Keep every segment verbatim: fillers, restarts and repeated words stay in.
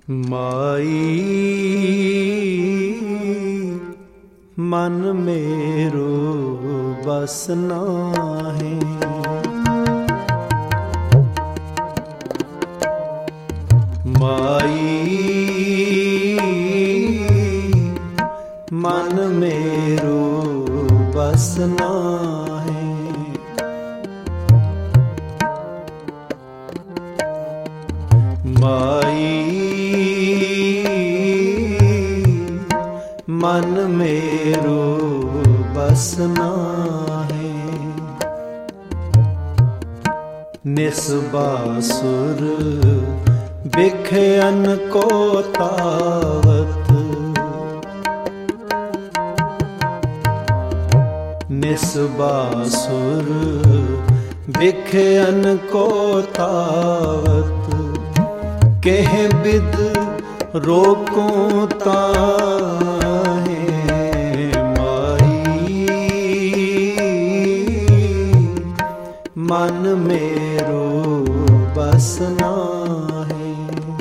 माई मन मेरो बस नाहीं, माई मन मेरो बस नाहीं। माई मन मेरो बस नाहीं, निस्बासुर बिख्यन को तावत, निस्बासुर बिख्यन को तावत, कह बिद रोकों ताहे। माई मन मेरो बस नाहीं,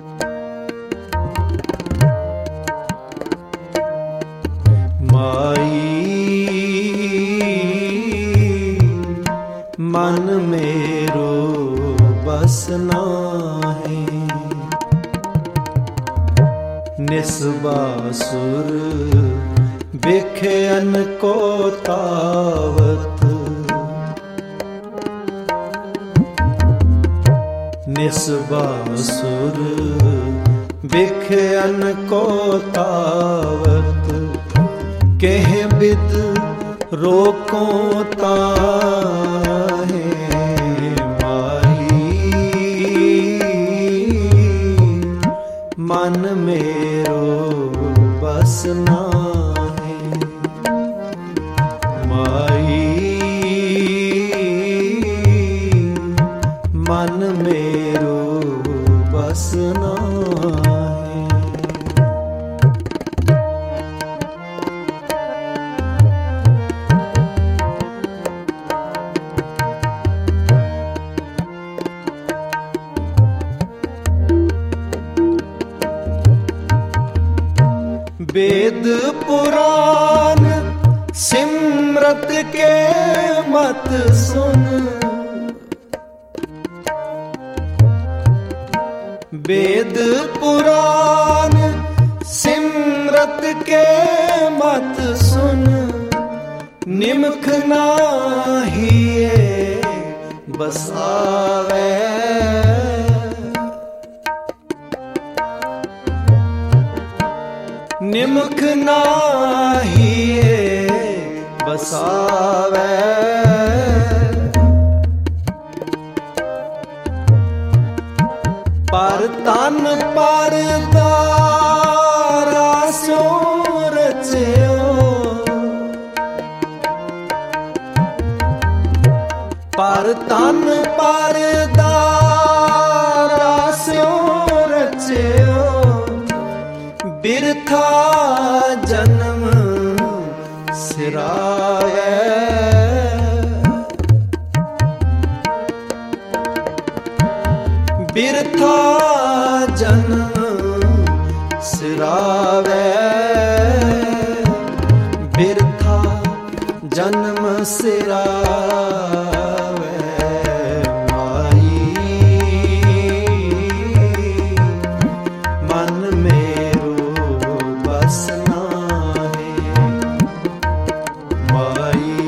माई मन मेरो बस नाहीं, निस्बासुर बिख्यन को तावत, निस्बासुर बिख्यन को तावत, कह बिद रोकों ताहे। माई मन मेरो बस नाहीं, माई मन मेरो बस नाहीं। वेद पुराण सिमरत के मत सुन, वेद पुराण सिमरत के मत सुन, निमख नाहिए बसावे, निमख नाहिए बसावे, पर तन पर दारा सो रचियो, पर तन पर दारा सो रचियो, बिरथा जन्म सिराए, बिरथा जन्म सिरावे, बिरथा जन्म सिरावे। माई मन मेरो बस नाहीं, माई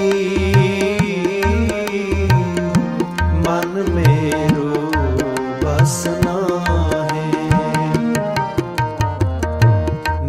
मन मेरो बस नाहीं,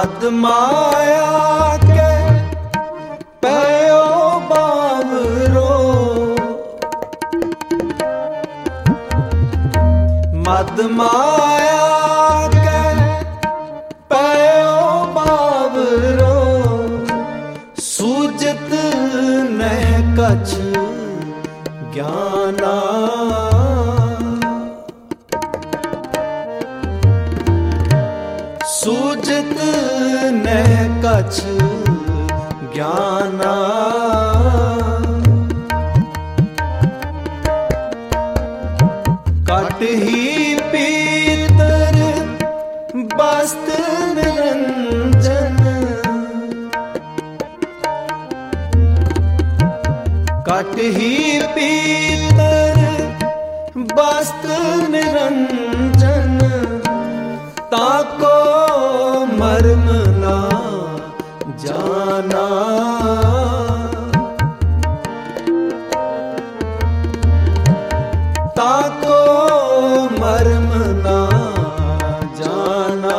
मद माया के पयो बावरो, मद माया के पयो बावरो, सूझत नह कछ ज्ञाना, सूझत नह कछ ज्ञाना। कट ही पीतर बस्त निरंजन, कट ही पीतर बस्त निरंजन, ताको मर्म ना जाना। ताको मर्म ना जाना,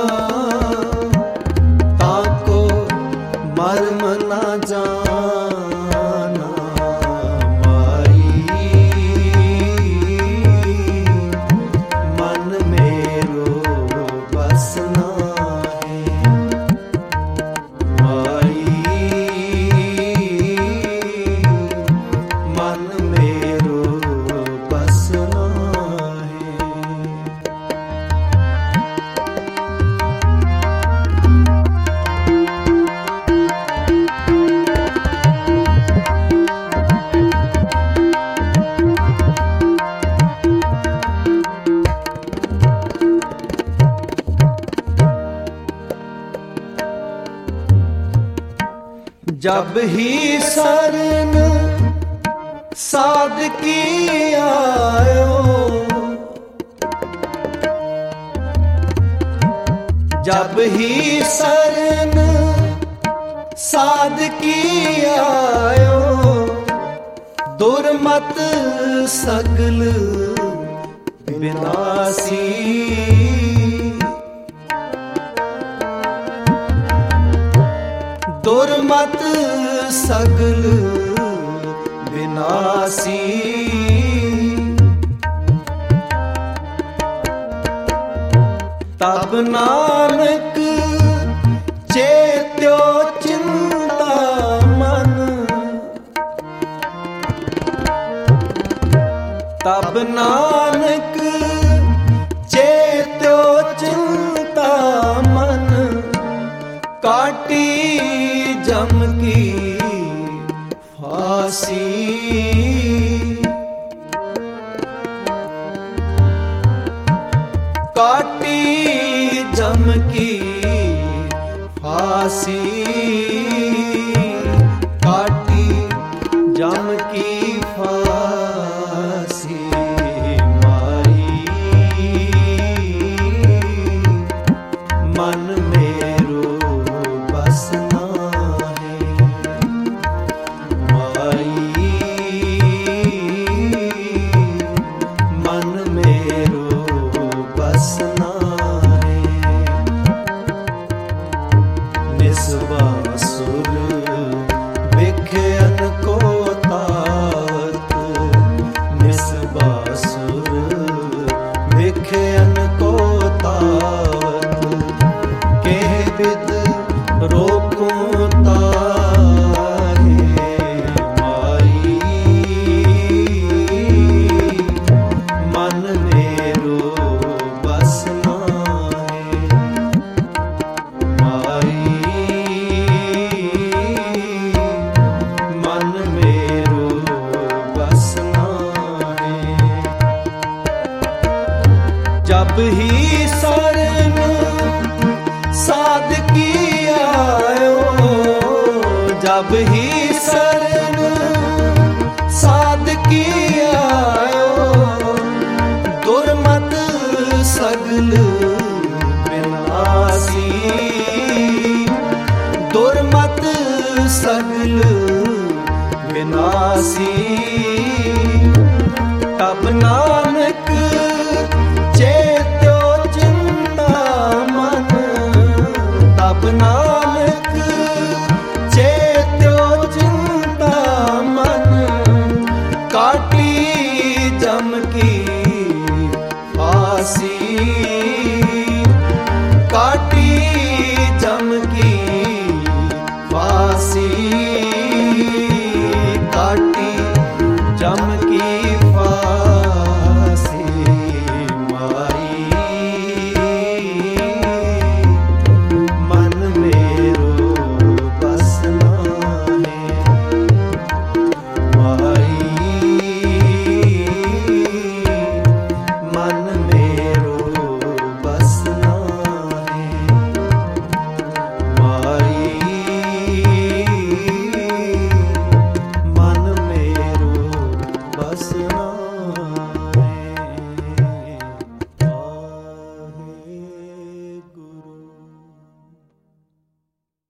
ताको मर्म ना जाना। माई मन मेरो बसना है, माई मन मेरो बसना है। जब ही शरण साधकी आयो, जब ही शरण साधकी आयो, दुर्मत सगल विनाशी। दुर्मत सगल विनाशी, तब नानक चेत्यो चिंता मन, तब नानक चेत्यो चिंता मन, काटी जम की फांसी। काटी जम की फांसी, काटी जम की फांसी। माई मन मेरो बसना है, माई मन मेरो बसना है। निस्वासुर विख्यान को तात, निस्वासुर विख्यान को तात, के विद रोकूं तारे। माई मन मेरो बसना है, माई मन मेरो बसना है। जब ही शरण साधकी आयो, जब ही शरण साधकी आयो, दुर्मत सगल विनाशी। दुर्मत सगल विनाशी, तब नानक चेत्यो चिंता मन, तब जन्म की फांसी